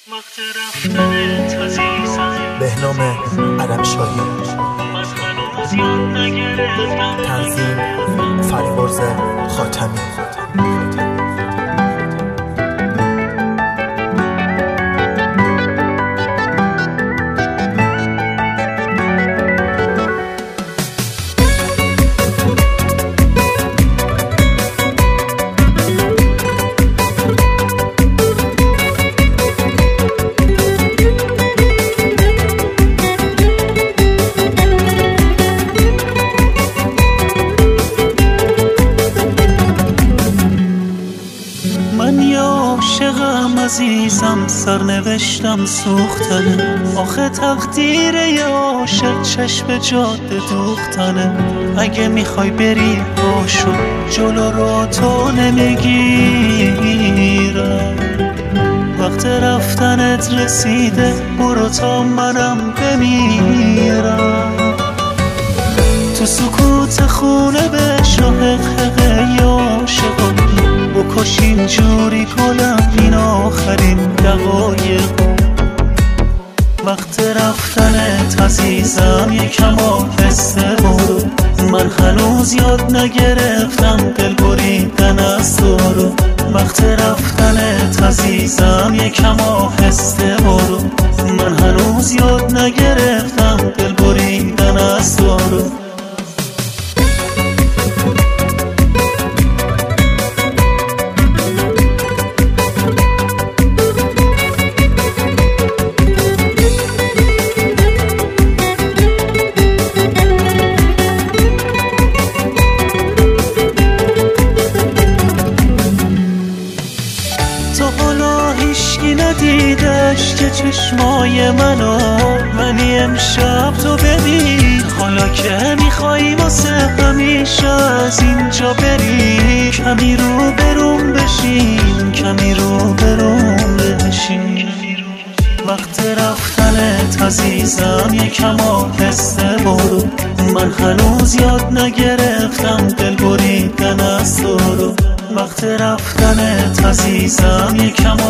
بهنام علمشاهی، تنظیم فریبرز خاتمی. عاشقم عزیزم، سرنوشتم سوختنه. آخه تقدیر یه عاشق چشم جاده دوختنه. اگه میخوای بری باشو، جلو رو تو نمیگیرم. وقت رفتنت رسیده، برو تا منم بمیرم. تو سکوت خونه بشو حقحقه ی عاشقا، بکش اینجوری گلم این آخرین دقایق. وقت رفتنت عزیزم یکم آهسته برو، من هنوز یاد نگرفتم دل بریدن از تو رو. وقت رفتنت عزیزم یکم آهسته برو، من هنوز یاد نگرفتم دل بریدن از تو رو. هیشکی ندیدش که چشمای منو، ولی امشب تو ببین. حالا که میخوایی واسه همیشه از اینجا بری، کمی رو برون بشین، کمی رو برون بشین. وقت رفتنت عزیزم یکم آهسته برو، من هنوز یاد نگرفتم دل بریدن از تو رو. وقت رفتنت عزیزم یکم